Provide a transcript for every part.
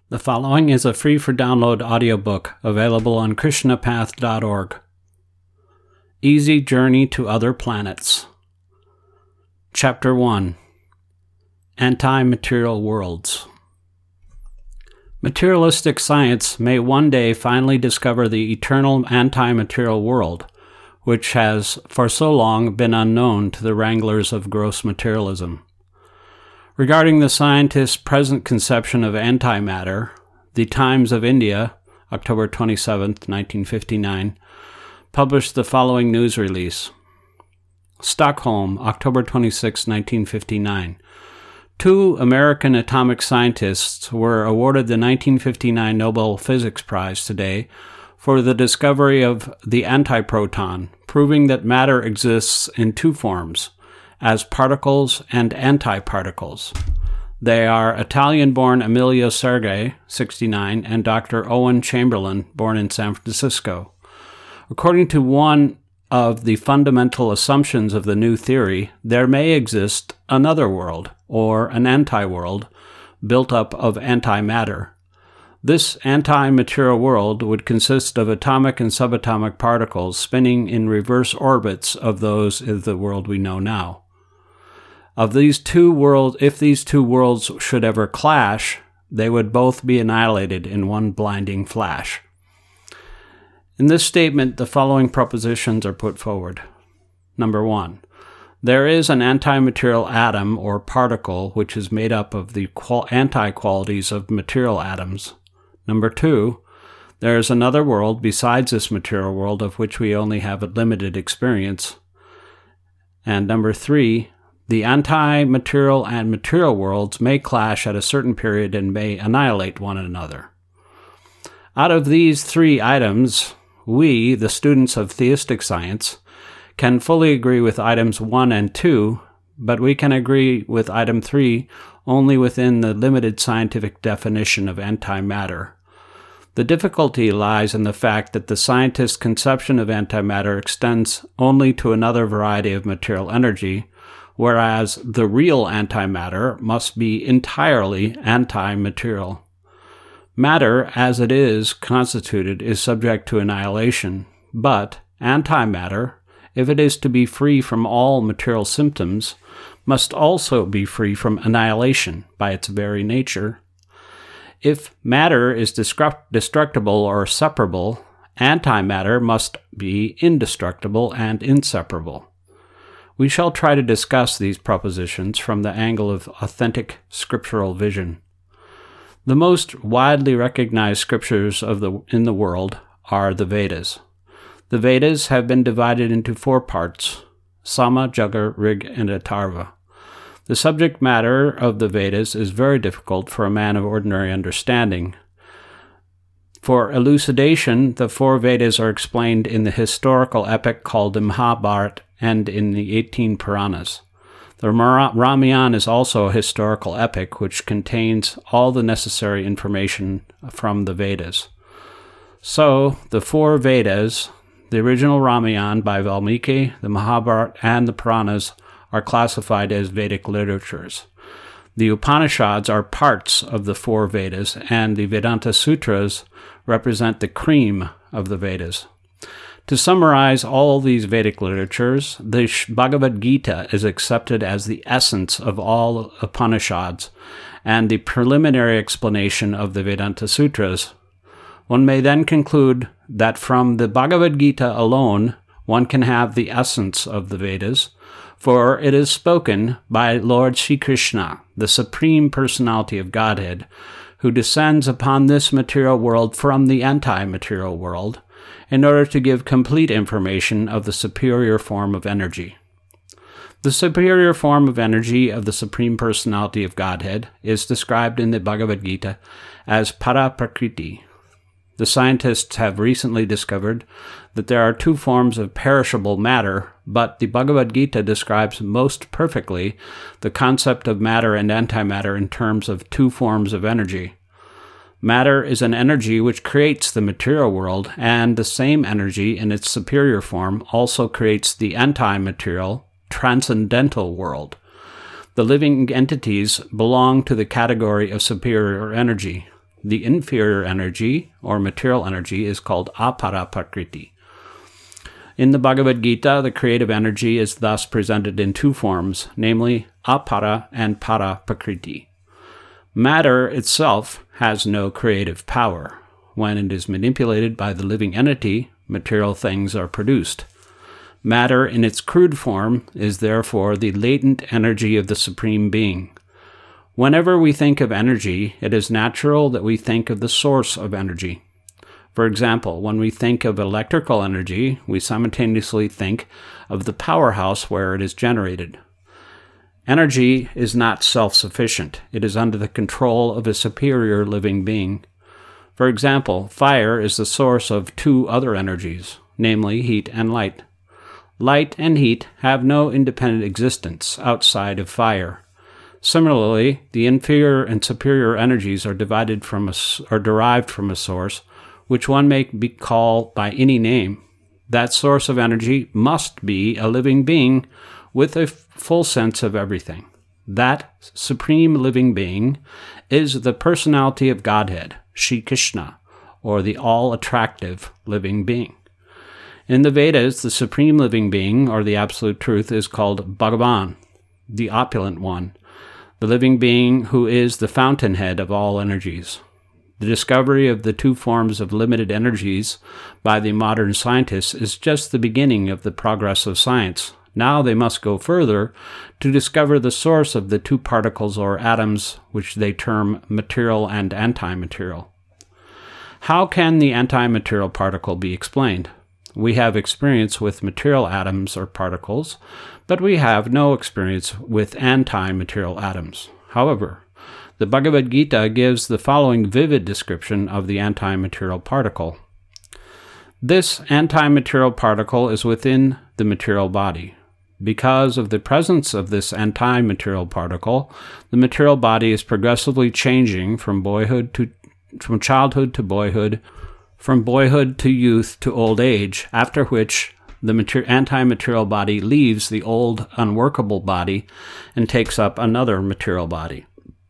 The following is a free-for-download audiobook available on krishnapath.org. Easy Journey to Other Planets. Chapter 1. Anti-Material Worlds. Materialistic science may one day finally discover the eternal anti-material world, which has for so long been unknown to the wranglers of gross materialism. Regarding the scientists' present conception of antimatter, the Times of India, October 27, 1959, published the following news release. Stockholm, October 26, 1959. Two American atomic scientists were awarded the 1959 Nobel Physics Prize today for the discovery of the antiproton, proving that matter exists in two forms, as particles and antiparticles. They are Italian-born Emilio Sergei, 69, and Dr. Owen Chamberlain, born in San Francisco. According to one of the fundamental assumptions of the new theory, there may exist another world, or an anti-world, built up of antimatter. This anti-material world would consist of atomic and subatomic particles spinning in reverse orbits of those of the world we know now. If these two worlds should ever clash, they would both be annihilated in one blinding flash. In this statement, the following propositions are put forward. Number 1. There is an antimaterial atom or particle which is made up of the anti-qualities of material atoms. Number 2. There is another world besides this material world of which we only have a limited experience. And number 3. The anti-material and material worlds may clash at a certain period and may annihilate one another. Out of these three items, we, the students of theistic science, can fully agree with items 1 and 2, but we can agree with item 3 only within the limited scientific definition of antimatter. The difficulty lies in the fact that the scientist's conception of antimatter extends only to another variety of material energy, whereas the real antimatter must be entirely anti-material. Matter, as it is constituted, is subject to annihilation, but antimatter, if it is to be free from all material symptoms, must also be free from annihilation by its very nature. If matter is destructible or separable, antimatter must be indestructible and inseparable. We shall try to discuss these propositions from the angle of authentic scriptural vision. The most widely recognized scriptures in the world are the Vedas. The Vedas have been divided into 4 parts: Sama, Jaga, Rig, and Atharva. The subject matter of the Vedas is very difficult for a man of ordinary understanding. For elucidation, the 4 Vedas are explained in the historical epic called the Mahabharata and in the 18 Puranas. The Ramayana is also a historical epic which contains all the necessary information from the Vedas. So, the 4 Vedas, the original Ramayana by Valmiki, the Mahabharata, and the Puranas are classified as Vedic literatures. The Upanishads are parts of the 4 Vedas, and the Vedanta Sutras represent the cream of the Vedas. To summarize all these Vedic literatures, the Bhagavad Gita is accepted as the essence of all Upanishads and the preliminary explanation of the Vedanta Sutras. One may then conclude that from the Bhagavad Gita alone, one can have the essence of the Vedas, for it is spoken by Lord Sri Krishna, the Supreme Personality of Godhead, who descends upon this material world from the anti-material world, in order to give complete information of the superior form of energy. The superior form of energy of the Supreme Personality of Godhead is described in the Bhagavad Gita as Paraprakriti. The scientists have recently discovered that there are 2 forms of perishable matter, but the Bhagavad Gita describes most perfectly the concept of matter and antimatter in terms of 2 forms of energy. Matter is an energy which creates the material world, and the same energy in its superior form also creates the anti-material, transcendental world. The living entities belong to the category of superior energy. The inferior energy, or material energy, is called apara prakriti. In the Bhagavad Gita, the creative energy is thus presented in two forms, namely apara and para prakriti. Matter itself has no creative power. When it is manipulated by the living entity, material things are produced. Matter in its crude form is therefore the latent energy of the Supreme Being. Whenever we think of energy, it is natural that we think of the source of energy. For example, when we think of electrical energy, we simultaneously think of the powerhouse where it is generated. Energy is not self-sufficient. It is under the control of a superior living being. For example, fire is the source of two other energies, namely heat and light. Light and heat have no independent existence outside of fire. Similarly, the inferior and superior energies are derived from a source, which one may be called by any name. That source of energy must be a living being with a full sense of everything. That supreme living being is the personality of Godhead, Shri Krishna, or the all-attractive living being. In the Vedas, the supreme living being, or the absolute truth, is called Bhagavan, the opulent one, the living being who is the fountainhead of all energies. The discovery of the two forms of limited energies by the modern scientists is just the beginning of the progress of science. Now they must go further to discover the source of the two particles or atoms, which they term material and antimaterial. How can the antimaterial particle be explained? We have experience with material atoms or particles, but we have no experience with antimaterial atoms. However, the Bhagavad Gita gives the following vivid description of the antimaterial particle. This antimaterial particle is within the material body. Because of the presence of this antimaterial particle, the material body is progressively changing from childhood to boyhood, from boyhood to youth to old age, after which the antimaterial body leaves the old, unworkable body and takes up another material body.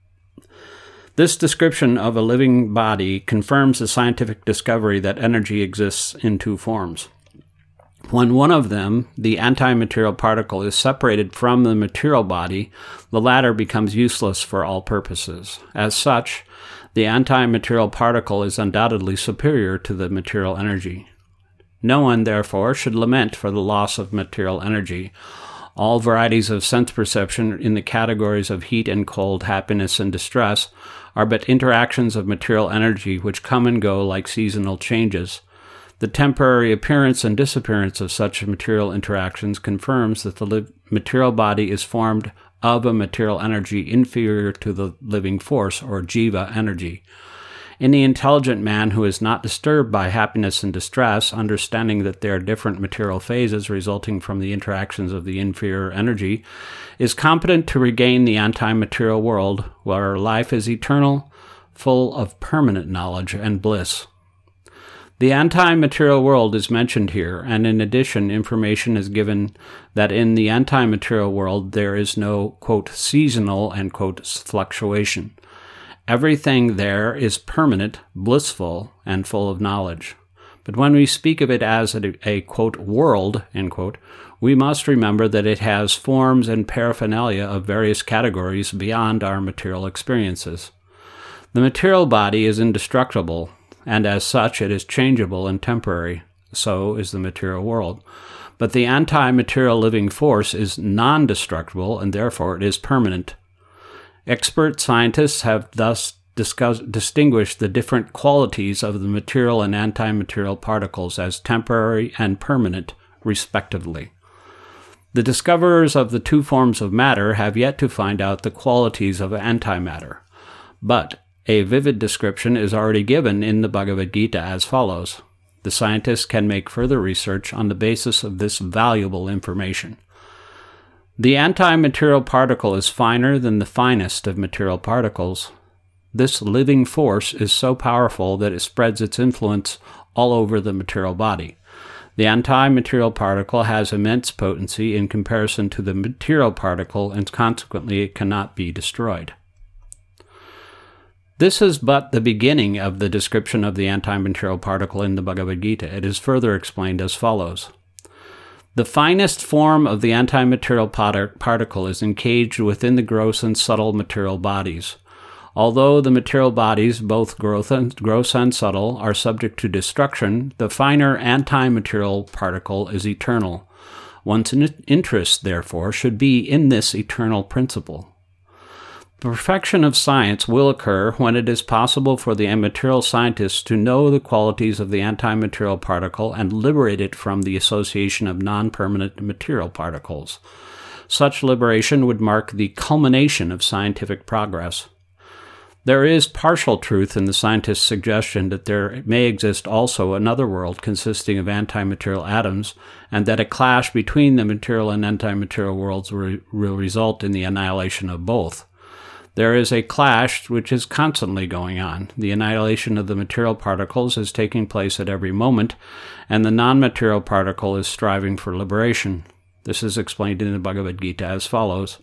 This description of a living body confirms the scientific discovery that energy exists in two forms. When one of them, the antimaterial particle, is separated from the material body, the latter becomes useless for all purposes. As such, the antimaterial particle is undoubtedly superior to the material energy. No one, therefore, should lament for the loss of material energy. All varieties of sense perception in the categories of heat and cold, happiness and distress are but interactions of material energy which come and go like seasonal changes. The temporary appearance and disappearance of such material interactions confirms that the material body is formed of a material energy inferior to the living force, or jiva energy. Any intelligent man who is not disturbed by happiness and distress, understanding that there are different material phases resulting from the interactions of the inferior energy, is competent to regain the anti-material world, where life is eternal, full of permanent knowledge and bliss. The anti-material world is mentioned here, and in addition, information is given that in the anti-material world there is no, quote, seasonal, end quote, fluctuation. Everything there is permanent, blissful, and full of knowledge. But when we speak of it as a quote, world, end quote, we must remember that it has forms and paraphernalia of various categories beyond our material experiences. The material body is indestructible, and as such it is changeable and temporary. So is the material world. But the anti-material living force is non-destructible, and therefore it is permanent. Expert scientists have thus distinguished the different qualities of the material and anti-material particles as temporary and permanent, respectively. The discoverers of the two forms of matter have yet to find out the qualities of antimatter, but a vivid description is already given in the Bhagavad Gita as follows. The scientists can make further research on the basis of this valuable information. The anti-material particle is finer than the finest of material particles. This living force is so powerful that it spreads its influence all over the material body. The anti-material particle has immense potency in comparison to the material particle, and consequently it cannot be destroyed. This is but the beginning of the description of the antimaterial particle in the Bhagavad Gita. It is further explained as follows. The finest form of the antimaterial particle is encaged within the gross and subtle material bodies. Although the material bodies, both gross and subtle, are subject to destruction, the finer antimaterial particle is eternal. One's interest, therefore, should be in this eternal principle. The perfection of science will occur when it is possible for the material scientists to know the qualities of the antimaterial particle and liberate it from the association of non-permanent material particles. Such liberation would mark the culmination of scientific progress. There is partial truth in the scientist's suggestion that there may exist also another world consisting of antimaterial atoms, and that a clash between the material and antimaterial worlds will result in the annihilation of both. There is a clash which is constantly going on. The annihilation of the material particles is taking place at every moment, and the non-material particle is striving for liberation. This is explained in the Bhagavad Gita as follows.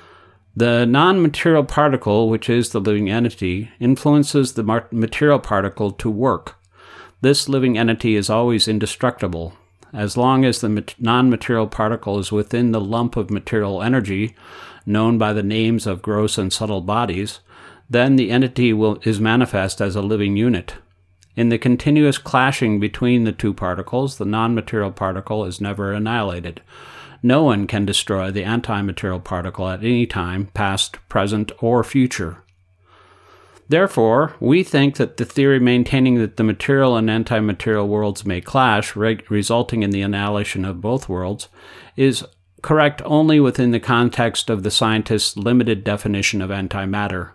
The non-material particle, which is the living entity, influences the material particle to work. This living entity is always indestructible. As long as the non-material particle is within the lump of material energy, known by the names of gross and subtle bodies, then the entity is manifest as a living unit. In the continuous clashing between the two particles, the non-material particle is never annihilated. No one can destroy the antimaterial particle at any time, past, present, or future. Therefore, we think that the theory maintaining that the material and antimaterial worlds may clash, resulting in the annihilation of both worlds, is correct only within the context of the scientist's limited definition of antimatter.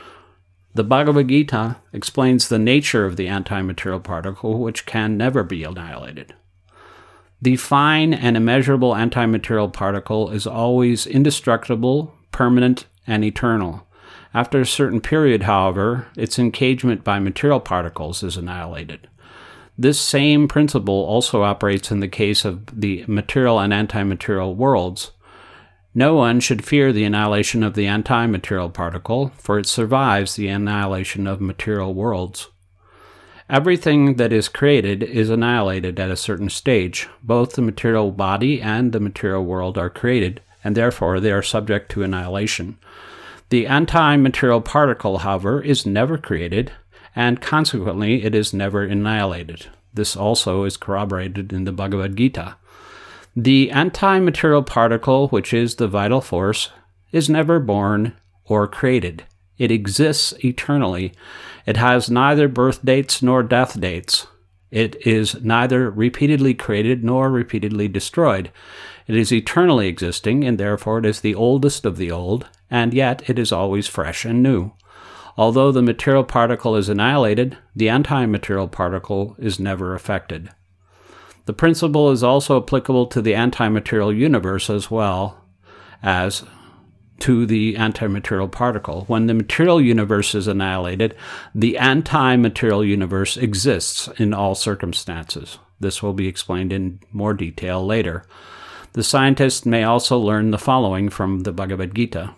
The Bhagavad Gita explains the nature of the antimaterial particle, which can never be annihilated. The fine and immeasurable antimaterial particle is always indestructible, permanent, and eternal. After a certain period, however, its engagement by material particles is annihilated. This same principle also operates in the case of the material and antimaterial worlds. No one should fear the annihilation of the antimaterial particle, for it survives the annihilation of material worlds. Everything that is created is annihilated at a certain stage. Both the material body and the material world are created, and therefore they are subject to annihilation. The antimaterial particle, however, is never created, and consequently it is never annihilated. This also is corroborated in the Bhagavad Gita. The antimaterial particle, which is the vital force, is never born or created. It exists eternally. It has neither birth dates nor death dates. It is neither repeatedly created nor repeatedly destroyed. It is eternally existing, and therefore it is the oldest of the old, and yet it is always fresh and new. Although the material particle is annihilated, the antimaterial particle is never affected. The principle is also applicable to the antimaterial universe as well as to the antimaterial particle. When the material universe is annihilated, the antimaterial universe exists in all circumstances. This will be explained in more detail later. The scientist may also learn the following from the Bhagavad Gita.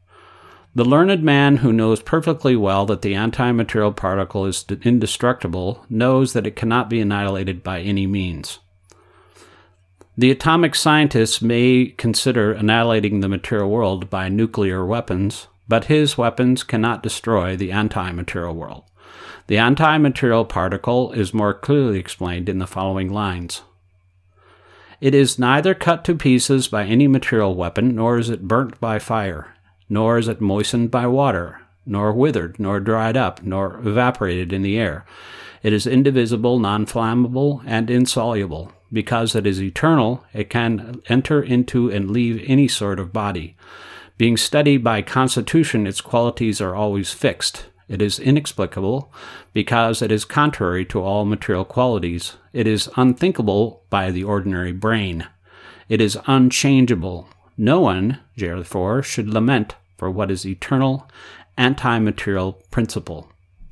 The learned man who knows perfectly well that the antimaterial particle is indestructible knows that it cannot be annihilated by any means. The atomic scientist may consider annihilating the material world by nuclear weapons, but his weapons cannot destroy the antimaterial world. The antimaterial particle is more clearly explained in the following lines. It is neither cut to pieces by any material weapon, nor is it burnt by fire, nor is it moistened by water, nor withered, nor dried up, nor evaporated in the air. It is indivisible, non-flammable, and insoluble. Because it is eternal, it can enter into and leave any sort of body. Being studied by constitution, its qualities are always fixed. It is inexplicable, because it is contrary to all material qualities. It is unthinkable by the ordinary brain. It is unchangeable. No one, therefore, should lament for what is eternal, anti-material principle.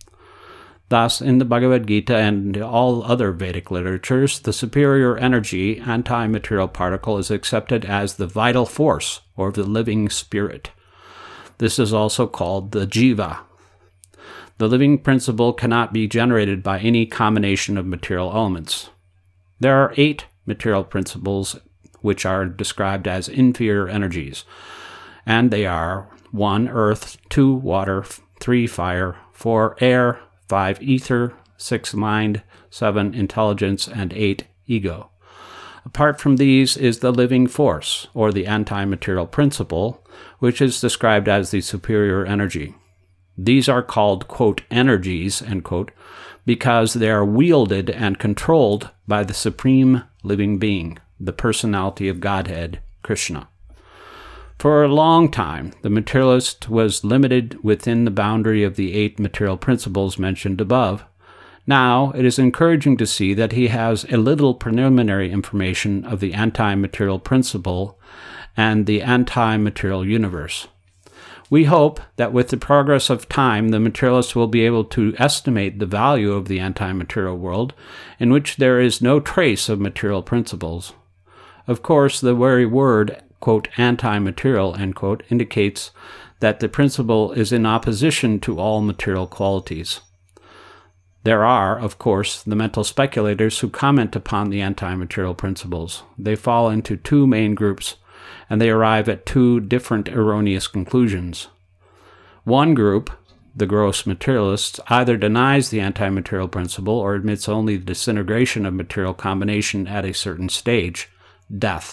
Thus, in the Bhagavad Gita and all other Vedic literatures, the superior energy, anti-material particle, is accepted as the vital force, or the living spirit. This is also called the jiva. The living principle cannot be generated by any combination of material elements. There are 8 material principles which are described as inferior energies, and they are 1. Earth, 2. Water, 3. Fire, 4. Air, 5. Ether, 6. Mind, 7. Intelligence, and 8. Ego. Apart from these is the living force, or the anti-material principle, which is described as the superior energy. These are called, quote, energies, end quote, because they are wielded and controlled by the supreme living being, the personality of Godhead, Krishna. For a long time, the materialist was limited within the boundary of the 8 material principles mentioned above. Now, it is encouraging to see that he has a little preliminary information of the anti-material principle and the anti-material universe. We hope that with the progress of time, the materialist will be able to estimate the value of the anti-material world, in which there is no trace of material principles. Of course, the very word, quote, anti-material, end quote, indicates that the principle is in opposition to all material qualities. There are, of course, the mental speculators who comment upon the anti-material principles. They fall into 2 main groups, and they arrive at 2 different erroneous conclusions. One group, the gross materialists, either denies the anti-material principle or admits only the disintegration of material combination at a certain stage, death.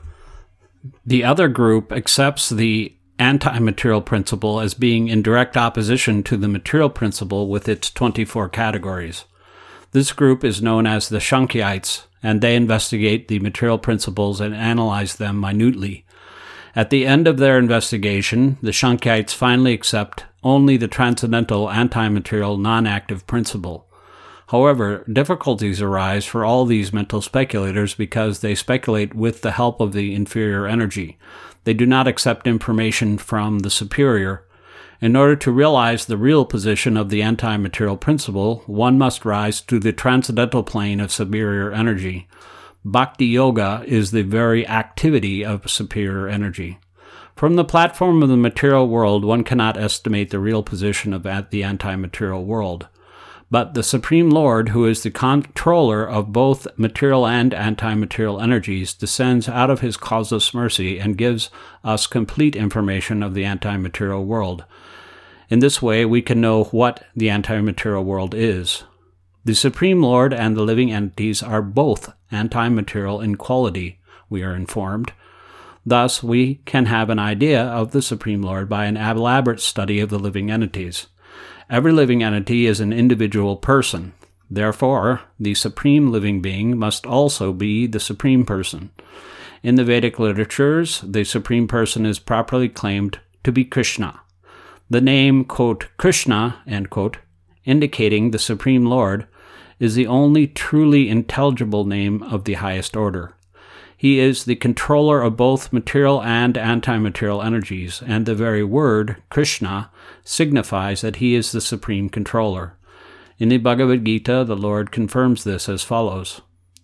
The other group accepts the anti-material principle as being in direct opposition to the material principle with its 24 categories. This group is known as the Shankyites, and they investigate the material principles and analyze them minutely. At the end of their investigation, the Shankyites finally accept only the transcendental anti-material non-active principle. However, difficulties arise for all these mental speculators because they speculate with the help of the inferior energy. They do not accept information from the superior. In order to realize the real position of the anti-material principle, one must rise to the transcendental plane of superior energy. Bhakti Yoga is the very activity of superior energy. From the platform of the material world, one cannot estimate the real position of the anti-material world. But the Supreme Lord, who is the controller of both material and anti-material energies, descends out of his causeless mercy and gives us complete information of the anti-material world. In this way, we can know what the anti-material world is. The Supreme Lord and the living entities are both anti-material in quality, we are informed. Thus, we can have an idea of the Supreme Lord by an elaborate study of the living entities. Every living entity is an individual person. Therefore, the supreme living being must also be the supreme person. In the Vedic literatures, the supreme person is properly claimed to be Krishna. The name, quote, Krishna, end quote, indicating the Supreme Lord, is the only truly intelligible name of the highest order. He is the controller of both material and anti-material energies, and the very word, Krishna, signifies that he is the supreme controller. In the Bhagavad Gita, the Lord confirms this as follows.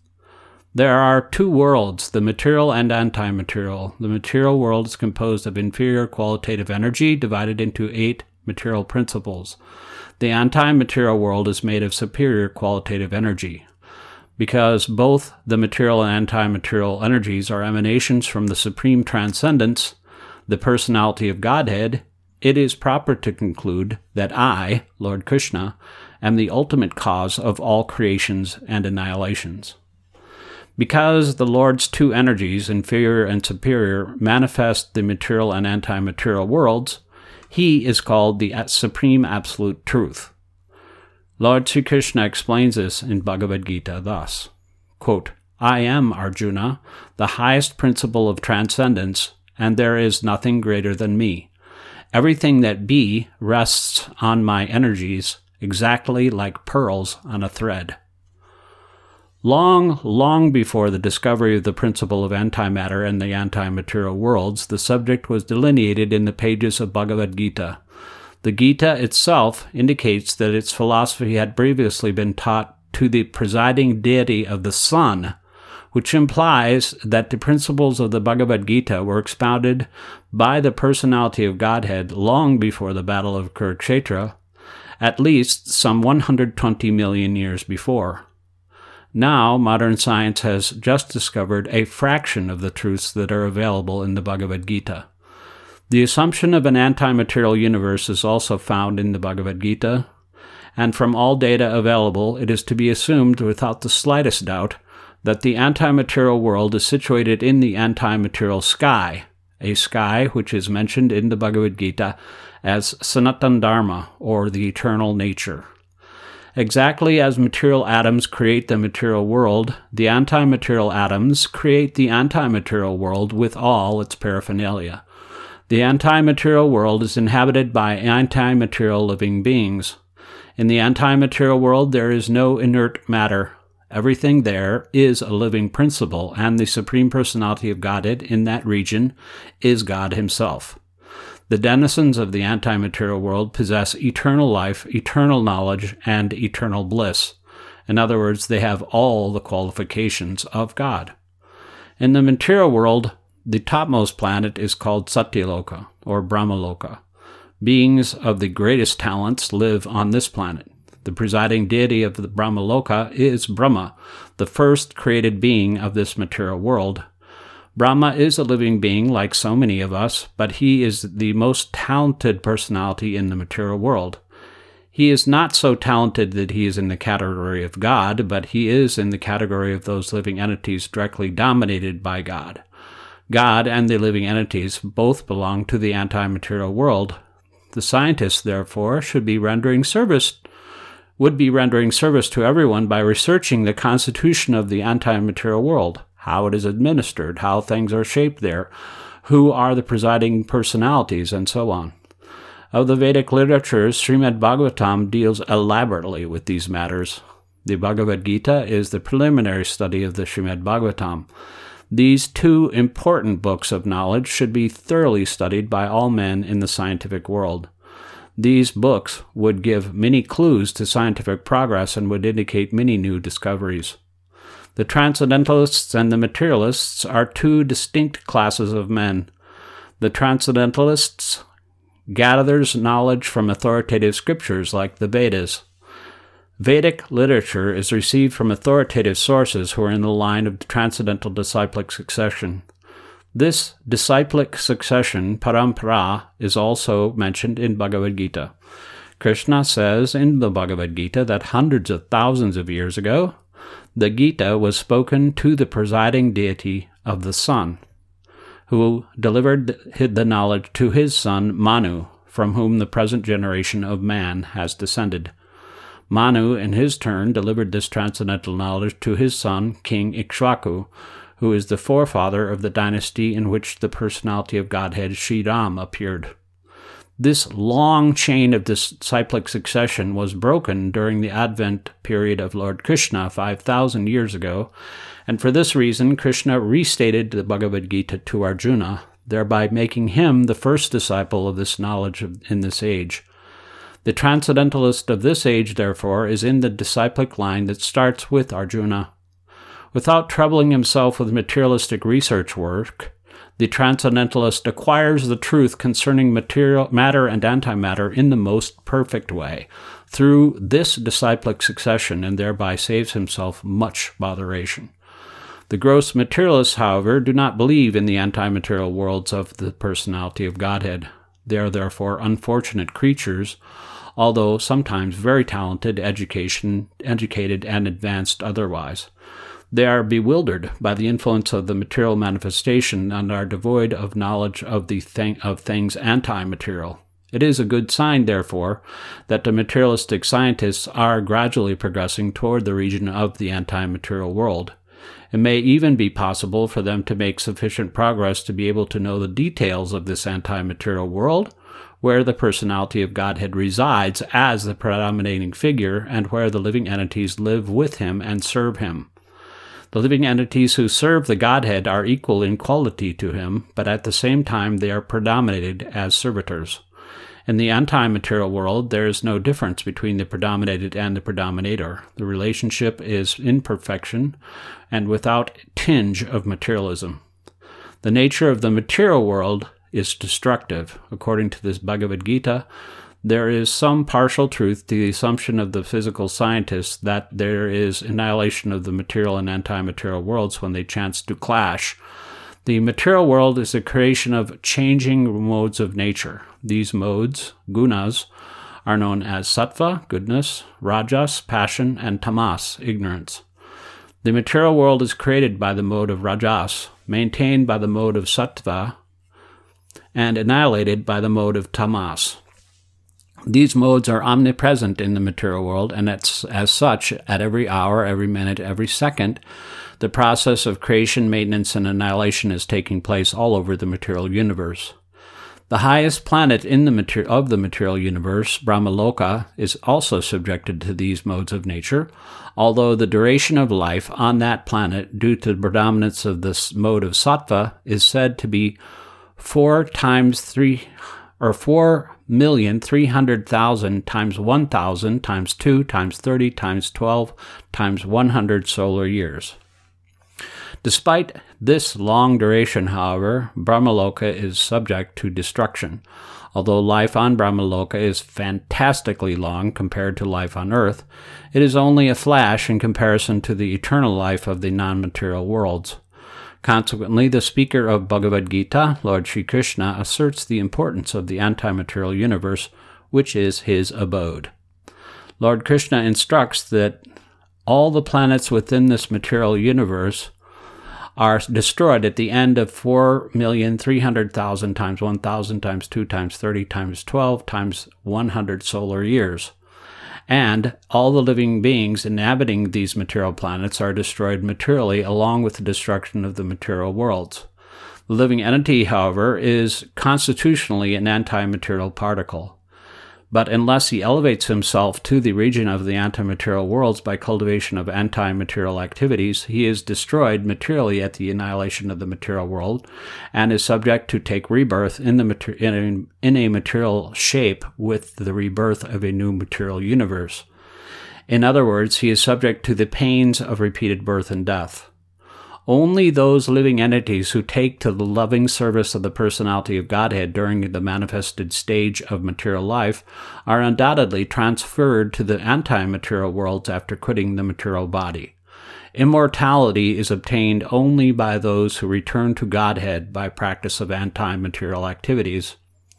There are 2 worlds, the material and anti-material. The material world is composed of inferior qualitative energy divided into 8 material principles. The anti-material world is made of superior qualitative energy. Because both the material and anti-material energies are emanations from the supreme transcendence, the personality of Godhead, it is proper to conclude that I, Lord Krishna, am the ultimate cause of all creations and annihilations. Because the Lord's 2 energies, inferior and superior, manifest the material and anti-material worlds, he is called the Supreme Absolute Truth. Lord Sri Krishna explains this in Bhagavad Gita thus, quote, I am, Arjuna, the highest principle of transcendence, and there is nothing greater than me. Everything that be rests on my energies, exactly like pearls on a thread. Long before the discovery of the principle of antimatter and the anti-material worlds, the subject was delineated in the pages of Bhagavad Gita. The Gita itself indicates that its philosophy had previously been taught to the presiding deity of the sun, which implies that the principles of the Bhagavad Gita were expounded by the personality of Godhead long before the Battle of Kurukshetra, at least some 120 million years before. Now, modern science has just discovered a fraction of the truths that are available in the Bhagavad Gita. The assumption of an anti-material universe is also found in the Bhagavad Gita, and from all data available, it is to be assumed without the slightest doubt that the anti-material world is situated in the anti-material sky, a sky which is mentioned in the Bhagavad Gita as Sanatan Dharma, or the eternal nature. Exactly as material atoms create the material world, the anti-material atoms create the anti-material world with all its paraphernalia. The anti-material world is inhabited by anti-material living beings. In the anti-material world, there is no inert matter. Everything there is a living principle, and the Supreme Personality of Godhead in that region is God Himself. The denizens of the anti-material world possess eternal life, eternal knowledge, and eternal bliss. In other words, they have all the qualifications of God. In the material world, the topmost planet is called Satyaloka, or Brahmaloka. Beings of the greatest talents live on this planet. The presiding deity of the Brahmaloka is Brahma, the first created being of this material world. Brahma is a living being like so many of us, but he is the most talented personality in the material world. He is not so talented that he is in the category of God, but he is in the category of those living entities directly dominated by God. God and the living entities both belong to the anti-material world. The scientists, therefore, would be rendering service to everyone by researching the constitution of the anti-material world, how it is administered, how things are shaped there, who are the presiding personalities, and so on. Of the Vedic literatures, Srimad Bhagavatam deals elaborately with these matters. The Bhagavad Gita is the preliminary study of the Srimad Bhagavatam. These two important books of knowledge should be thoroughly studied by all men in the scientific world. These books would give many clues to scientific progress and would indicate many new discoveries. The Transcendentalists and the Materialists are two distinct classes of men. The Transcendentalists gathers knowledge from authoritative scriptures like the Vedas. Vedic literature is received from authoritative sources who are in the line of transcendental disciplic succession. This disciplic succession, parampara, is also mentioned in Bhagavad Gita. Krishna says in the Bhagavad Gita that hundreds of thousands of years ago, the Gita was spoken to the presiding deity of the sun, who delivered the knowledge to his son Manu, from whom the present generation of man has descended. Manu, in his turn, delivered this transcendental knowledge to his son, King Ikshvaku, who is the forefather of the dynasty in which the personality of Godhead, Sri Ram, appeared. This long chain of disciplic succession was broken during the Advent period of Lord Krishna 5,000 years ago, and for this reason Krishna restated the Bhagavad Gita to Arjuna, thereby making him the first disciple of this knowledge in this age. The transcendentalist of this age, therefore, is in the disciplic line that starts with Arjuna. Without troubling himself with materialistic research work, the transcendentalist acquires the truth concerning matter and antimatter in the most perfect way, through this disciplic succession, and thereby saves himself much botheration. The gross materialists, however, do not believe in the anti-material worlds of the personality of Godhead. They are therefore unfortunate creatures, although sometimes very talented, educated, and advanced otherwise. They are bewildered by the influence of the material manifestation and are devoid of knowledge of things anti-material. It is a good sign, therefore, that the materialistic scientists are gradually progressing toward the region of the anti-material world. It may even be possible for them to make sufficient progress to be able to know the details of this anti-material world, where the personality of Godhead resides as the predominating figure, and where the living entities live with him and serve him. The living entities who serve the Godhead are equal in quality to him, but at the same time they are predominated as servitors. In the anti-material world, there is no difference between the predominated and the predominator. The relationship is in perfection and without tinge of materialism. The nature of the material world is destructive. According to this Bhagavad Gita, there is some partial truth to the assumption of the physical scientists that there is annihilation of the material and anti-material worlds when they chance to clash. The material world is a creation of changing modes of nature. These modes, gunas, are known as sattva, goodness, rajas, passion, and tamas, ignorance. The material world is created by the mode of rajas, maintained by the mode of sattva, and annihilated by the mode of tamas. These modes are omnipresent in the material world, and as such, at every hour, every minute, every second, the process of creation, maintenance, and annihilation is taking place all over the material universe. The highest planet in the material universe, Brahmaloka, is also subjected to these modes of nature, although the duration of life on that planet, due to the predominance of this mode of sattva, is said to be 4,300,000 times 1,000 times 2 times 30 times 12 times 100 solar years. Despite this long duration, however, Brahmaloka is subject to destruction. Although life on Brahmaloka is fantastically long compared to life on Earth, it is only a flash in comparison to the eternal life of the non-material worlds. Consequently, the speaker of Bhagavad Gita, Lord Sri Krishna, asserts the importance of the anti-material universe, which is his abode. Lord Krishna instructs that all the planets within this material universe are destroyed at the end of 4,300,000 times 1,000 times 2 times 30 times 12 times 100 solar years. And all the living beings inhabiting these material planets are destroyed materially along with the destruction of the material worlds. The living entity, however, is constitutionally an anti-material particle. But unless he elevates himself to the region of the anti-material worlds by cultivation of anti-material activities, he is destroyed materially at the annihilation of the material world and is subject to take rebirth in a material shape with the rebirth of a new material universe. In other words, he is subject to the pains of repeated birth and death. Only those living entities who take to the loving service of the personality of Godhead during the manifested stage of material life are undoubtedly transferred to the anti-material worlds after quitting the material body. Immortality is obtained only by those who return to Godhead by practice of anti-material activities.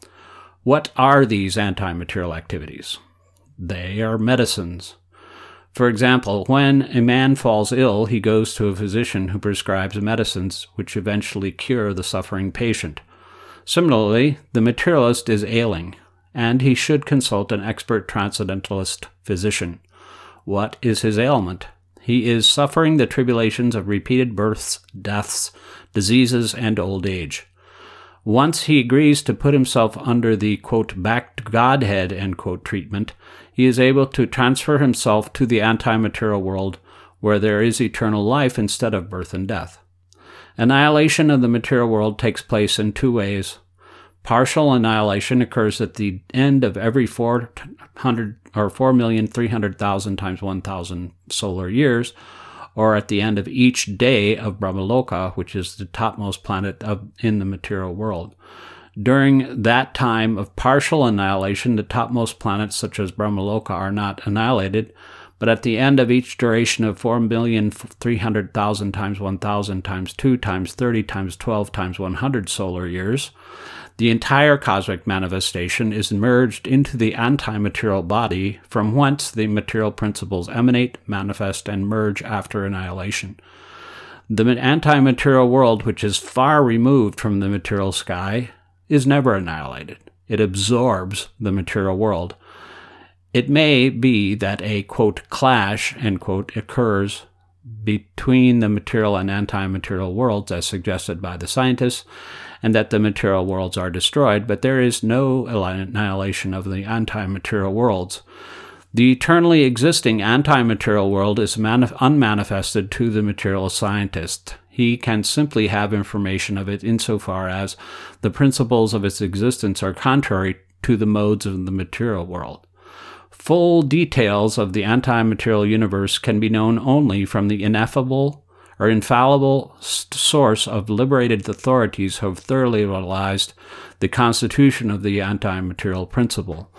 What are these anti-material activities? They are medicines. For example, when a man falls ill, he goes to a physician who prescribes medicines which eventually cure the suffering patient. Similarly, the materialist is ailing, and he should consult an expert transcendentalist physician. What is his ailment? He is suffering the tribulations of repeated births, deaths, diseases, and old age. Once he agrees to put himself under the, quote, back to Godhead, end quote, treatment, he is able to transfer himself to the anti-material world where there is eternal life instead of birth and death. Annihilation of the material world takes place in two ways. Partial annihilation occurs at the end of every 4,300,000 times 1,000 solar years, or at the end of each day of Brahmaloka, which is the topmost planet in the material world. During that time of partial annihilation, the topmost planets, such as Brahmaloka, are not annihilated, but at the end of each duration of 4,300,000 times 1,000 times 2 times 30 times 12 times 100 solar years, the entire cosmic manifestation is merged into the anti-material body, from whence the material principles emanate, manifest, and merge after annihilation. The anti-material world, which is far removed from the material sky, is never annihilated. It absorbs the material world. It may be that a, quote, clash, end quote, occurs between the material and anti-material worlds, as suggested by the scientists, and that the material worlds are destroyed, but there is no annihilation of the anti-material worlds. The eternally existing anti-material world is unmanifested to the material scientist. He can simply have information of it insofar as the principles of its existence are contrary to the modes of the material world. Full details of the anti-material universe can be known only from the ineffable or infallible source of liberated authorities who have thoroughly realized the constitution of the anti-material principle.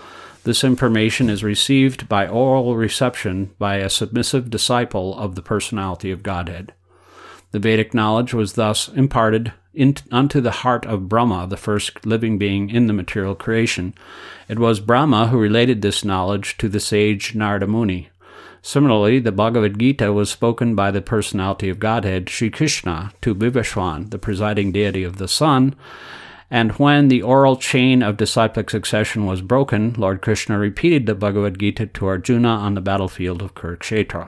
This information is received by oral reception by a submissive disciple of the personality of Godhead. The Vedic knowledge was thus imparted unto the heart of Brahma, the first living being in the material creation. It was Brahma who related this knowledge to the sage Narada Muni. Similarly, the Bhagavad Gita was spoken by the personality of Godhead, Sri Krishna, to Vivaswan, the presiding deity of the sun, and when the oral chain of disciplic succession was broken, Lord Krishna repeated the Bhagavad Gita to Arjuna on the battlefield of Kurukshetra.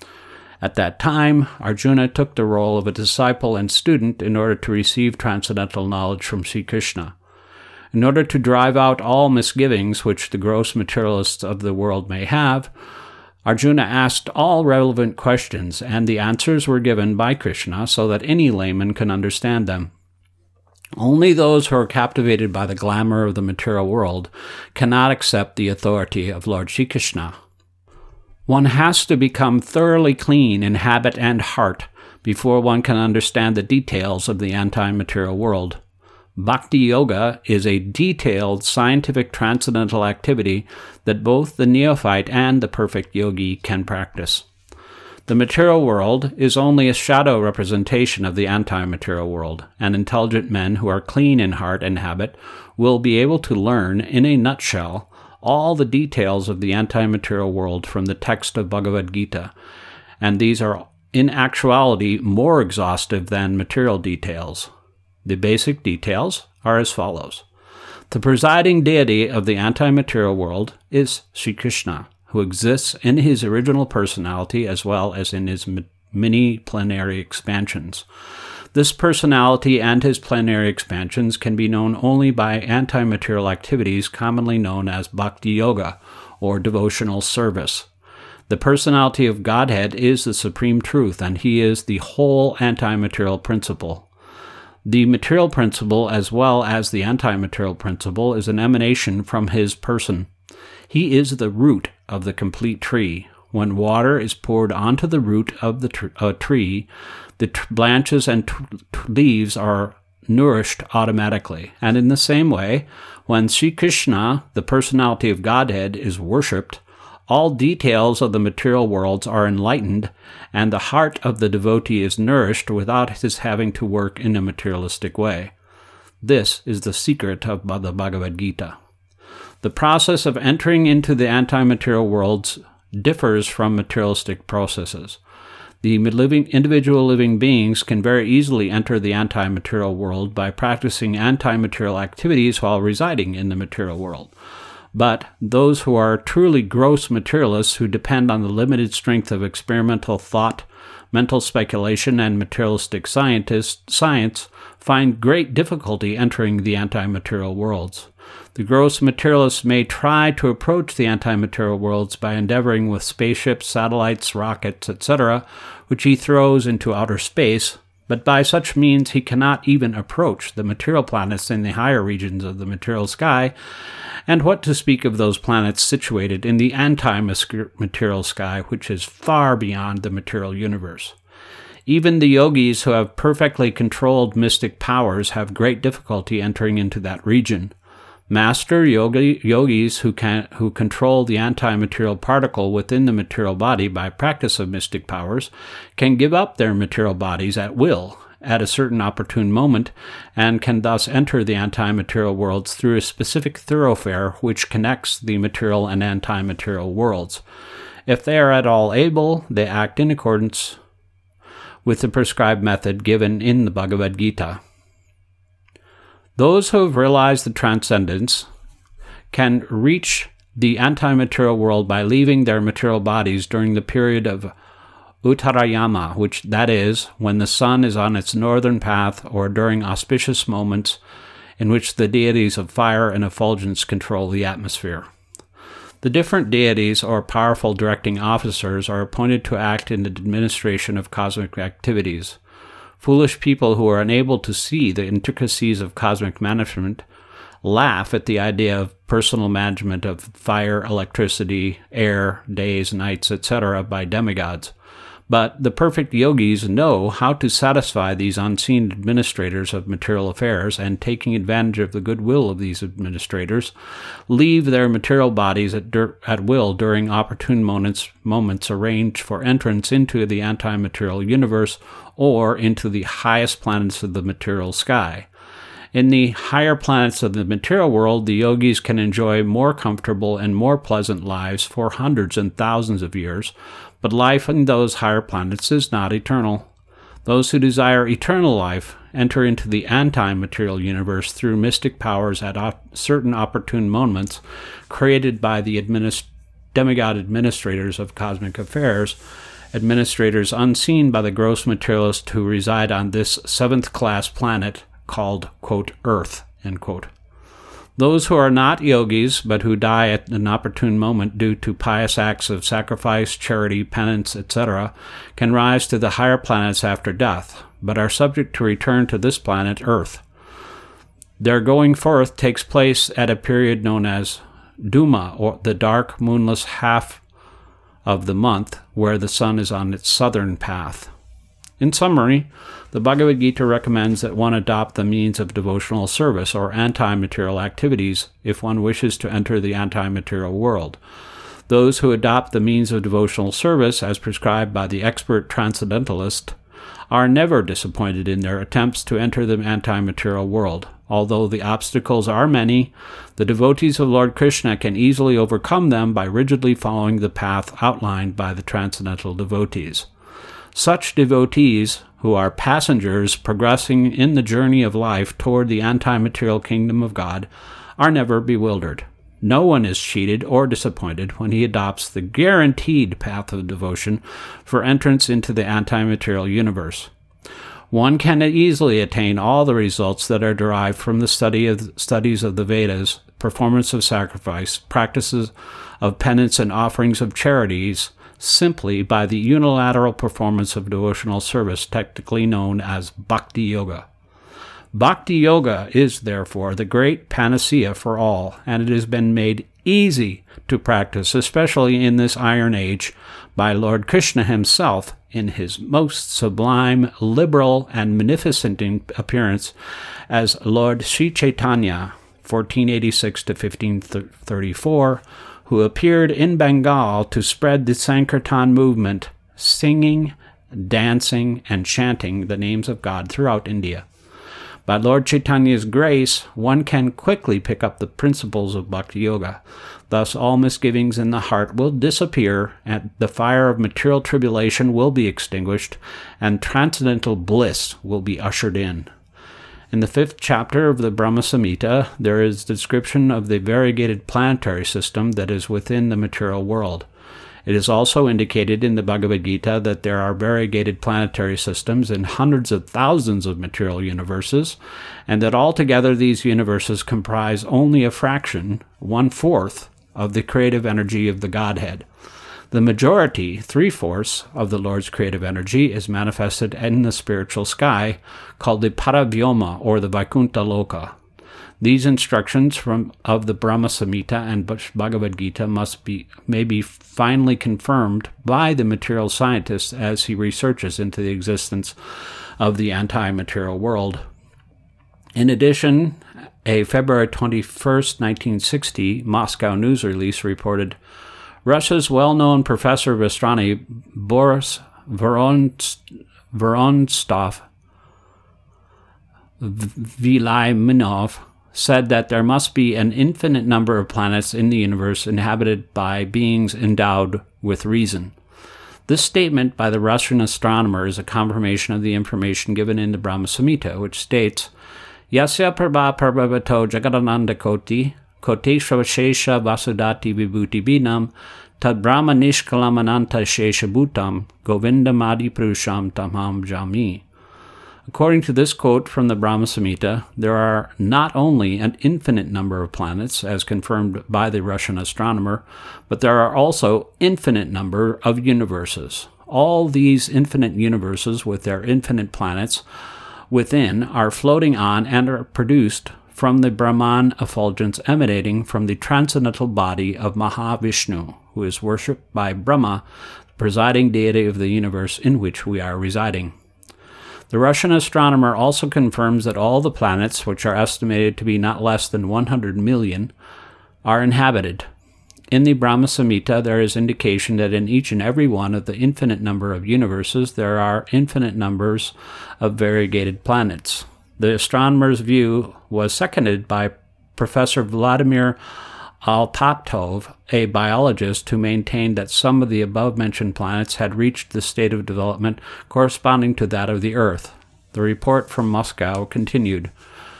At that time, Arjuna took the role of a disciple and student in order to receive transcendental knowledge from Sri Krishna. In order to drive out all misgivings which the gross materialists of the world may have, Arjuna asked all relevant questions, and the answers were given by Krishna so that any layman can understand them. Only those who are captivated by the glamour of the material world cannot accept the authority of Lord Sri Krishna. One has to become thoroughly clean in habit and heart before one can understand the details of the anti-material world. Bhakti Yoga is a detailed scientific transcendental activity that both the neophyte and the perfect yogi can practice. The material world is only a shadow representation of the anti-material world, and intelligent men who are clean in heart and habit will be able to learn, in a nutshell, all the details of the anti-material world from the text of Bhagavad Gita, and these are in actuality more exhaustive than material details. The basic details are as follows. The presiding deity of the anti-material world is Sri Krishna, who exists in his original personality as well as in his many plenary expansions. This personality and his plenary expansions can be known only by anti-material activities commonly known as Bhakti Yoga, or devotional service. The personality of Godhead is the supreme truth, and he is the whole anti-material principle. The material principle, as well as the anti-material principle, is an emanation from his person. He is the root of the complete tree. When water is poured onto the root of the tree, the branches and leaves are nourished automatically. And in the same way, when Sri Krishna, the personality of Godhead, is worshipped, all details of the material worlds are enlightened, and the heart of the devotee is nourished without his having to work in a materialistic way. This is the secret of the Bhagavad Gita. The process of entering into the anti-material worlds differs from materialistic processes. The individual living beings can very easily enter the anti-material world by practicing anti-material activities while residing in the material world. But those who are truly gross materialists who depend on the limited strength of experimental thought, mental speculation, and materialistic science find great difficulty entering the anti-material worlds. The gross materialists may try to approach the anti-material worlds by endeavoring with spaceships, satellites, rockets, etc., which he throws into outer space, but by such means he cannot even approach the material planets in the higher regions of the material sky, and what to speak of those planets situated in the anti-material sky, which is far beyond the material universe. Even the yogis who have perfectly controlled mystic powers have great difficulty entering into that region. Master yogis who control the anti-material particle within the material body by practice of mystic powers can give up their material bodies at will at a certain opportune moment, and can thus enter the anti-material worlds through a specific thoroughfare which connects the material and anti-material worlds. If they are at all able, they act in accordance with the prescribed method given in the Bhagavad Gita. Those who have realized the transcendence can reach the anti-material world by leaving their material bodies during the period of Uttarayama, which that is, when the sun is on its northern path, or during auspicious moments in which the deities of fire and effulgence control the atmosphere. The different deities or powerful directing officers are appointed to act in the administration of cosmic activities. Foolish people who are unable to see the intricacies of cosmic management laugh at the idea of personal management of fire, electricity, air, days, nights, etc. by demigods. But the perfect yogis know how to satisfy these unseen administrators of material affairs, and taking advantage of the goodwill of these administrators, leave their material bodies at will during opportune moments arranged for entrance into the anti-material universe or into the highest planets of the material sky. In the higher planets of the material world, the yogis can enjoy more comfortable and more pleasant lives for hundreds and thousands of years, but life in those higher planets is not eternal. Those who desire eternal life enter into the anti-material universe through mystic powers at certain opportune moments created by the demigod administrators of cosmic affairs, administrators unseen by the gross materialists who reside on this seventh-class planet called, quote, Earth, end quote. Those who are not yogis, but who die at an opportune moment due to pious acts of sacrifice, charity, penance, etc., can rise to the higher planets after death, but are subject to return to this planet, Earth. Their going forth takes place at a period known as Duma, or the dark, moonless half of the month, where the sun is on its southern path. In summary, the Bhagavad Gita recommends that one adopt the means of devotional service or anti-material activities if one wishes to enter the anti-material world. Those who adopt the means of devotional service as prescribed by the expert transcendentalist are never disappointed in their attempts to enter the anti-material world. Although the obstacles are many, the devotees of Lord Krishna can easily overcome them by rigidly following the path outlined by the transcendental devotees. Such devotees, who are passengers progressing in the journey of life toward the anti-material kingdom of God, are never bewildered. No one is cheated or disappointed when he adopts the guaranteed path of devotion for entrance into the anti-material universe. One can easily attain all the results that are derived from the studies of the Vedas, performance of sacrifice, practices of penance, and offerings of charities, simply by the unilateral performance of devotional service, technically known as Bhakti Yoga. Bhakti Yoga is, therefore, the great panacea for all, and it has been made easy to practice, especially in this Iron Age, by Lord Krishna himself in his most sublime, liberal, and magnificent appearance as Lord Sri Chaitanya, 1486 to 1534, who appeared in Bengal to spread the Sankirtan movement, singing, dancing, and chanting the names of God throughout India. By Lord Chaitanya's grace, one can quickly pick up the principles of Bhakti Yoga. Thus, all misgivings in the heart will disappear, and the fire of material tribulation will be extinguished, and transcendental bliss will be ushered in. In the 5th chapter of the Brahma Samhita, there is a description of the variegated planetary system that is within the material world. It is also indicated in the Bhagavad Gita that there are variegated planetary systems in hundreds of thousands of material universes, and that altogether these universes comprise only a fraction, 1/4, of the creative energy of the Godhead. The majority, 3/4, of the Lord's creative energy is manifested in the spiritual sky, called the Paravyoma, or the Vaikuntha Loka. These instructions of the Brahma Samhita and Bhagavad Gita may be finally confirmed by the material scientist as he researches into the existence of the anti-material world. In addition, a February 21st, 1960 Moscow news release reported Russia's well-known professor of astronomy, Boris Vorontsov Viliminov, said that there must be an infinite number of planets in the universe inhabited by beings endowed with reason. This statement by the Russian astronomer is a confirmation of the information given in the Brahma Samhita, which states, Yasya prabha prabhavato jagadananda koti, koteshva shesha vasudati vibhuti binam, tad brahma nishkalamananta shesha bhutam, govindamadi purusham tamam jami. According to this quote from the Brahma Samhita, there are not only an infinite number of planets, as confirmed by the Russian astronomer, but there are also infinite number of universes. All these infinite universes with their infinite planets within are floating on and are produced from the Brahman effulgence emanating from the transcendental body of Mahavishnu, who is worshipped by Brahma, presiding deity of the universe in which we are residing. The Russian astronomer also confirms that all the planets, which are estimated to be not less than 100 million, are inhabited. In the Brahma Samhita, there is indication that in each and every one of the infinite number of universes, there are infinite numbers of variegated planets. The astronomer's view was seconded by Professor Vladimir Alpatov, a biologist who maintained that some of the above-mentioned planets had reached the state of development corresponding to that of the Earth. The report from Moscow continued.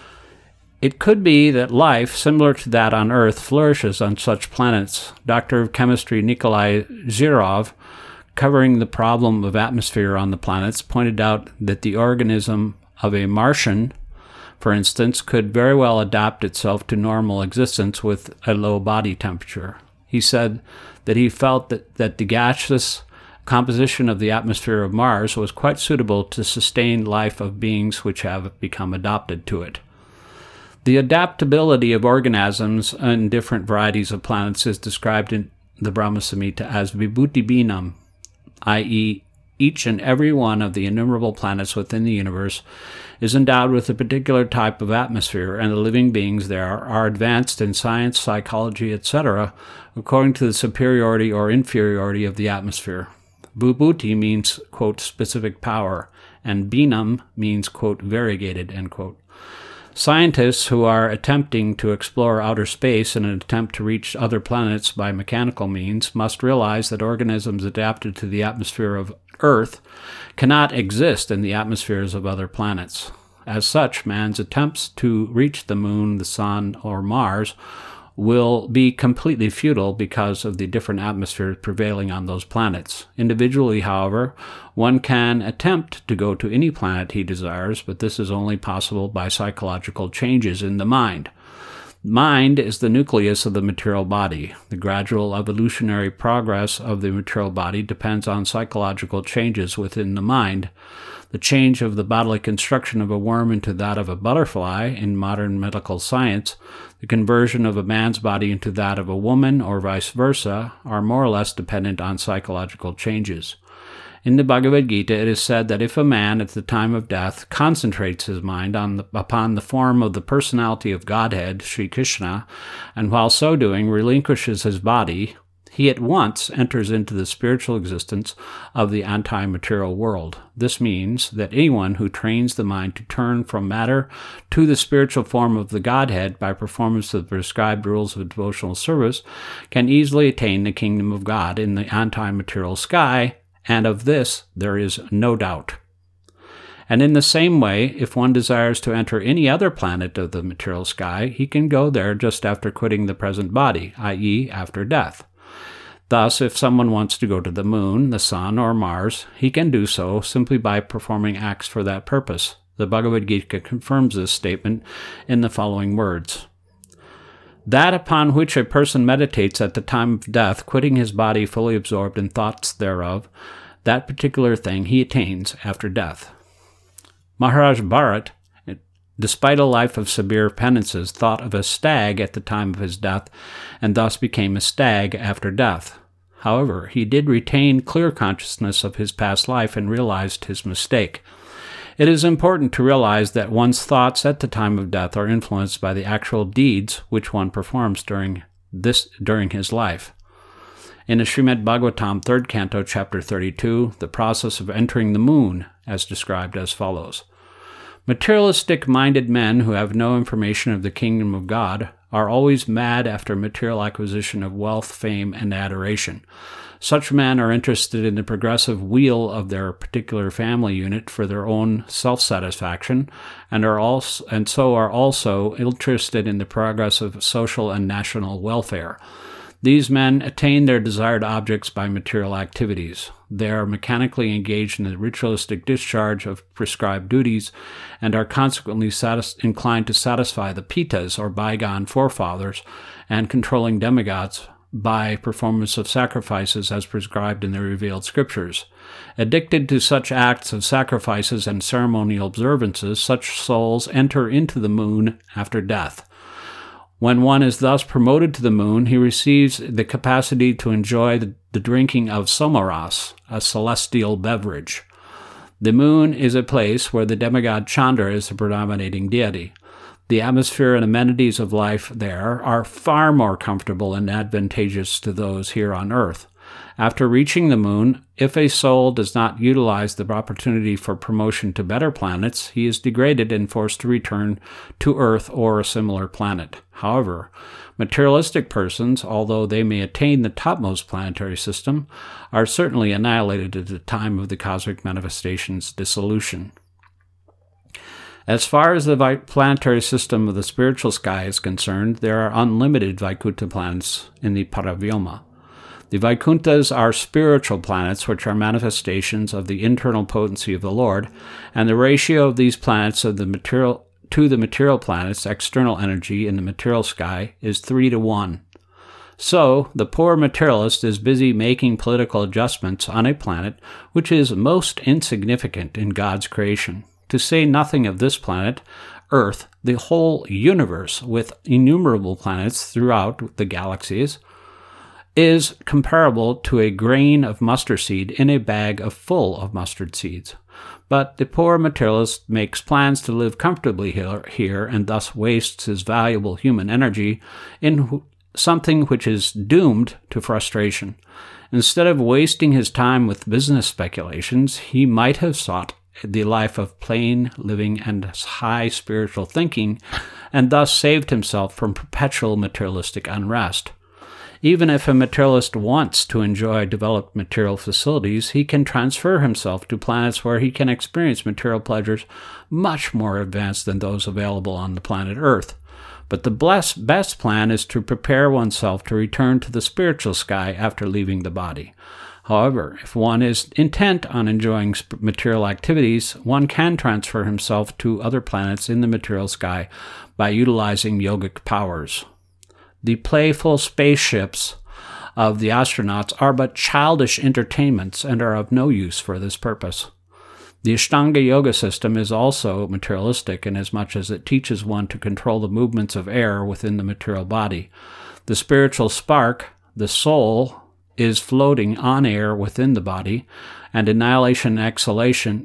It could be that life, similar to that on Earth, flourishes on such planets. Doctor of Chemistry Nikolai Zhirov, covering the problem of atmosphere on the planets, pointed out that the organism of a Martian, for instance, could very well adapt itself to normal existence with a low body temperature. He said that he felt that the gaseous composition of the atmosphere of Mars was quite suitable to sustain life of beings which have become adapted to it. The adaptability of organisms in different varieties of planets is described in the Brahma Samhita as vibhuti binam, i.e., each and every one of the innumerable planets within the universe is endowed with a particular type of atmosphere, and the living beings there are advanced in science, psychology, etc., according to the superiority or inferiority of the atmosphere. Vibhuti means, quote, specific power, and binam means, quote, variegated, end quote. Scientists who are attempting to explore outer space in an attempt to reach other planets by mechanical means must realize that organisms adapted to the atmosphere of Earth cannot exist in the atmospheres of other planets. As such, man's attempts to reach the Moon, the Sun, or Mars will be completely futile because of the different atmospheres prevailing on those planets. Individually, however, one can attempt to go to any planet he desires, but this is only possible by psychological changes in the mind. Mind is the nucleus of the material body. The gradual evolutionary progress of the material body depends on psychological changes within the mind. The change of the bodily construction of a worm into that of a butterfly in modern medical science, the conversion of a man's body into that of a woman, or vice versa, are more or less dependent on psychological changes. In the Bhagavad Gita, it is said that if a man at the time of death concentrates his mind upon the form of the personality of Godhead, Sri Krishna, and while so doing relinquishes his body, he at once enters into the spiritual existence of the anti-material world. This means that anyone who trains the mind to turn from matter to the spiritual form of the Godhead by performance of the prescribed rules of devotional service can easily attain the kingdom of God in the anti-material sky, and of this there is no doubt. And in the same way, if one desires to enter any other planet of the material sky, he can go there just after quitting the present body, i.e., after death. Thus, if someone wants to go to the Moon, the Sun, or Mars, he can do so simply by performing acts for that purpose. The Bhagavad Gita confirms this statement in the following words. That upon which a person meditates at the time of death, quitting his body fully absorbed in thoughts thereof, that particular thing he attains after death. Maharaj Bharat, despite a life of severe penances, thought of a stag at the time of his death, and thus became a stag after death. However, he did retain clear consciousness of his past life and realized his mistake. It is important to realize that one's thoughts at the time of death are influenced by the actual deeds which one performs during his life. In the Srimad Bhagavatam, 3rd Canto, Chapter 32, the process of entering the moon, as described as follows. Materialistic-minded men who have no information of the kingdom of God are always mad after material acquisition of wealth, fame, and adoration. Such men are interested in the progressive weal of their particular family unit for their own self-satisfaction, and so are also interested in the progress of social and national welfare. These men attain their desired objects by material activities. They are mechanically engaged in the ritualistic discharge of prescribed duties and are consequently inclined to satisfy the Pitas, or bygone forefathers, and controlling demigods by performance of sacrifices as prescribed in the revealed scriptures. Addicted to such acts of sacrifices and ceremonial observances, such souls enter into the moon after death. When one is thus promoted to the moon, he receives the capacity to enjoy the drinking of somaras, a celestial beverage. The moon is a place where the demigod Chandra is the predominating deity. The atmosphere and amenities of life there are far more comfortable and advantageous to those here on Earth. After reaching the moon, if a soul does not utilize the opportunity for promotion to better planets, he is degraded and forced to return to Earth or a similar planet. However, materialistic persons, although they may attain the topmost planetary system, are certainly annihilated at the time of the cosmic manifestation's dissolution. As far as the planetary system of the spiritual sky is concerned, there are unlimited Vaikuntha planets in the Paravyoma. The Vaikunthas are spiritual planets which are manifestations of the internal potency of the Lord, and the ratio of these planets to the material planets' external energy in the material sky is 3-to-1. So, the poor materialist is busy making political adjustments on a planet which is most insignificant in God's creation. To say nothing of this planet, Earth, the whole universe with innumerable planets throughout the galaxies, is comparable to a grain of mustard seed in a bag full of mustard seeds. But the poor materialist makes plans to live comfortably here and thus wastes his valuable human energy in something which is doomed to frustration. Instead of wasting his time with business speculations, he might have sought the life of plain living and high spiritual thinking, and thus saved himself from perpetual materialistic unrest. Even if a materialist wants to enjoy developed material facilities, he can transfer himself to planets where he can experience material pleasures much more advanced than those available on the planet Earth. But the best plan is to prepare oneself to return to the spiritual sky after leaving the body. However, if one is intent on enjoying material activities, one can transfer himself to other planets in the material sky by utilizing yogic powers. The playful spaceships of the astronauts are but childish entertainments and are of no use for this purpose. The Ashtanga Yoga system is also materialistic inasmuch as it teaches one to control the movements of air within the material body. The spiritual spark, the soul, is floating on air within the body, and inhalation and exhalation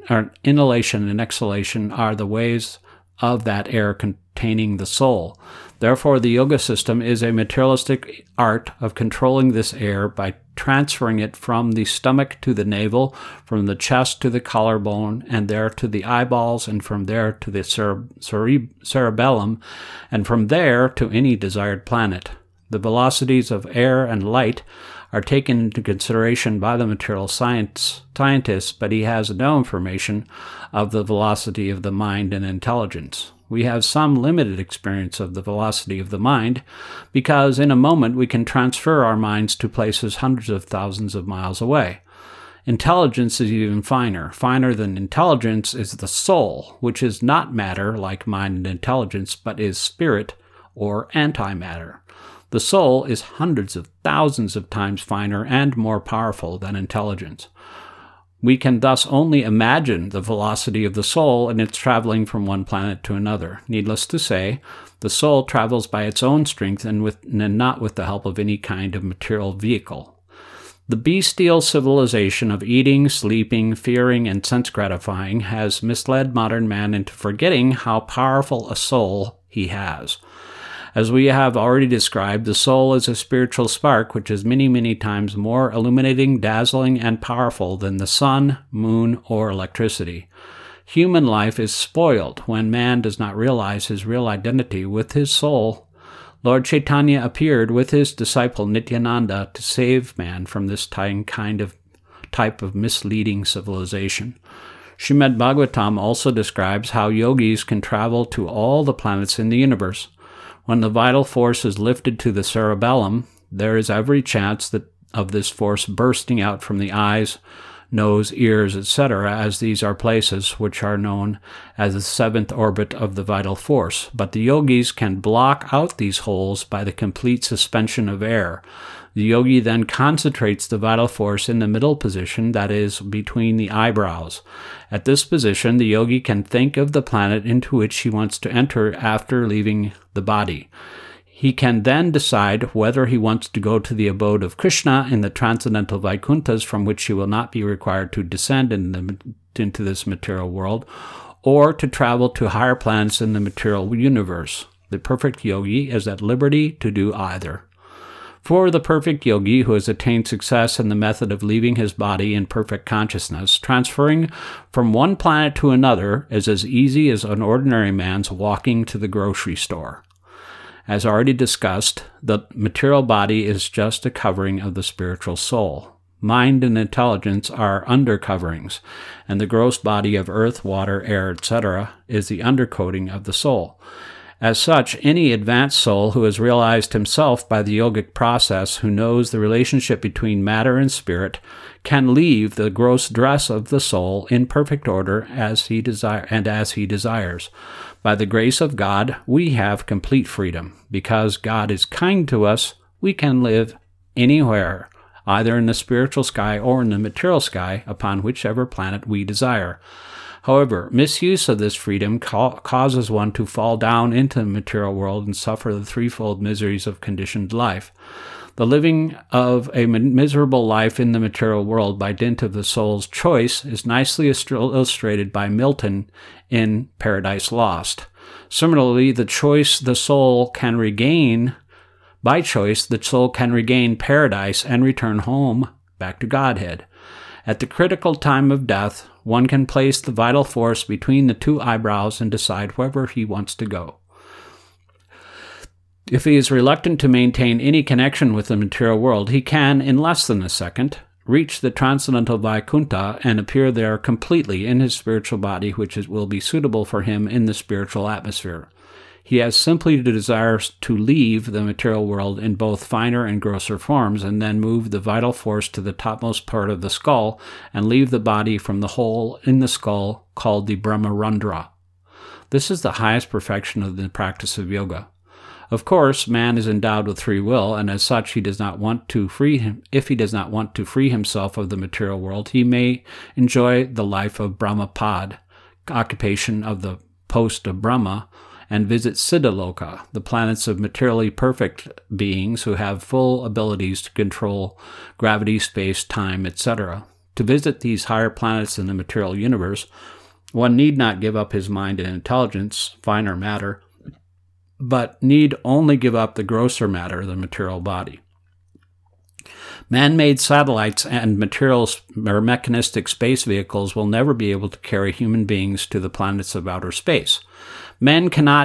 are the ways of that air containing the soul. Therefore, the yoga system is a materialistic art of controlling this air by transferring it from the stomach to the navel, from the chest to the collarbone, and there to the eyeballs, and from there to the cerebellum, and from there to any desired planet. The velocities of air and light are taken into consideration by the material scientist, but he has no information of the velocity of the mind and intelligence. We have some limited experience of the velocity of the mind, because in a moment we can transfer our minds to places hundreds of thousands of miles away. Intelligence is even finer. Finer than intelligence is the soul, which is not matter like mind and intelligence, but is spirit or antimatter. The soul is hundreds of thousands of times finer and more powerful than intelligence. We can thus only imagine the velocity of the soul in its traveling from one planet to another. Needless to say, the soul travels by its own strength and not with the help of any kind of material vehicle. The bestial civilization of eating, sleeping, fearing, and sense-gratifying has misled modern man into forgetting how powerful a soul he has. As we have already described, the soul is a spiritual spark which is many, many times more illuminating, dazzling, and powerful than the sun, moon, or electricity. Human life is spoiled when man does not realize his real identity with his soul. Lord Chaitanya appeared with his disciple Nityananda to save man from this type of misleading civilization. Srimad Bhagavatam also describes how yogis can travel to all the planets in the universe. When the vital force is lifted to the cerebellum, there is every chance of this force bursting out from the eyes, nose, ears, etc., as these are places which are known as the seventh orbit of the vital force. But the yogis can block out these holes by the complete suspension of air. The yogi then concentrates the vital force in the middle position, that is, between the eyebrows. At this position, the yogi can think of the planet into which he wants to enter after leaving the body. He can then decide whether he wants to go to the abode of Krishna in the transcendental Vaikunthas, from which he will not be required to descend into this material world, or to travel to higher planets in the material universe. The perfect yogi is at liberty to do either. For the perfect yogi who has attained success in the method of leaving his body in perfect consciousness, transferring from one planet to another is as easy as an ordinary man's walking to the grocery store. As already discussed, the material body is just a covering of the spiritual soul. Mind and intelligence are undercoverings, and the gross body of earth, water, air, etc. is the undercoating of the soul. As such, any advanced soul who has realized himself by the yogic process, who knows the relationship between matter and spirit, can leave the gross dress of the soul in perfect order as he desires. By the grace of God, we have complete freedom. Because God is kind to us, we can live anywhere, either in the spiritual sky or in the material sky, upon whichever planet we desire. However, misuse of this freedom causes one to fall down into the material world and suffer the threefold miseries of conditioned life. The living of a miserable life in the material world by dint of the soul's choice is nicely illustrated by Milton in Paradise Lost. Similarly, by choice, the soul can regain paradise and return home back to Godhead. At the critical time of death, one can place the vital force between the two eyebrows and decide wherever he wants to go. If he is reluctant to maintain any connection with the material world, he can, in less than a second, reach the transcendental Vaikuntha and appear there completely in his spiritual body, which will be suitable for him in the spiritual atmosphere. He has simply the desire to leave the material world in both finer and grosser forms, and then move the vital force to the topmost part of the skull and leave the body from the hole in the skull called the Brahmarandra. This is the highest perfection of the practice of yoga. Of course, man is endowed with free will, and as such, if he does not want to free himself of the material world, he may enjoy the life of Brahmapad, occupation of the post of Brahma, and visit Siddhaloka, the planets of materially perfect beings who have full abilities to control gravity, space, time, etc. To visit these higher planets in the material universe, one need not give up his mind and intelligence, finer matter, but need only give up the grosser matter, the material body. Man-made satellites and mechanistic space vehicles will never be able to carry human beings to the planets of outer space. Men cannot